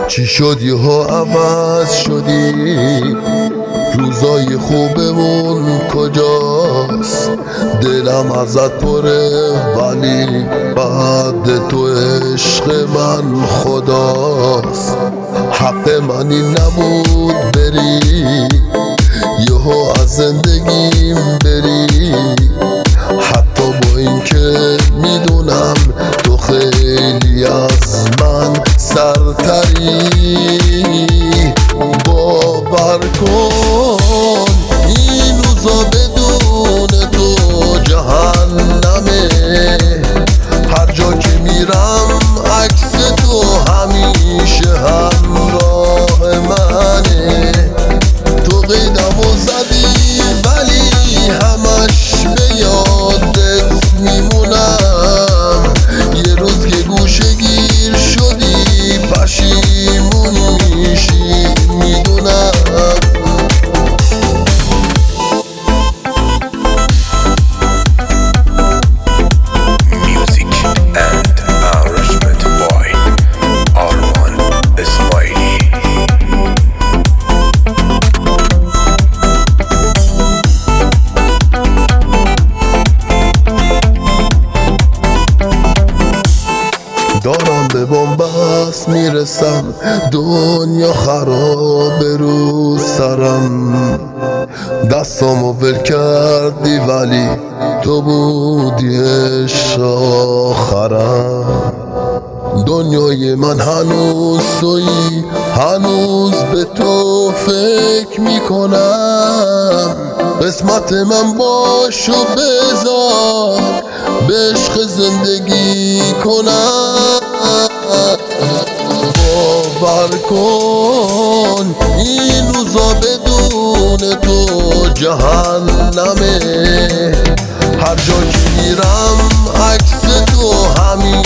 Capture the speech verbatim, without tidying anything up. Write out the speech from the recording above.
چی شد یهو عوض شدی؟ روزای خوبمون کجاست؟ دلم ازت پره ولی بعد تو عشق من خداست. حق منی نبود بری، یهو از زندگیم بری، حتی با این که میدونم تو خیلی از من سرتری. باور کن این روزا بدون تو جهنمه، هر جا که میرم عکس تو همیشه همراه منه. تو قیدمو زدی ولی همش به یادت میمونم، یه روز که گوشه گیر شدی پشیمون میشی میدونم. دارم به بنبست میرسم، دنیا خراب رو سرم، دستامو ول کردی ولی تو بودی عشق آخرم. دنیای من هنوز تویی، هنوز به تو فکر میکنم، قسمت من باش و بذار به عشق زندگی کنم. باور کن این روزا بدون تو جهنمه، هر جا که میرم عکس تو همین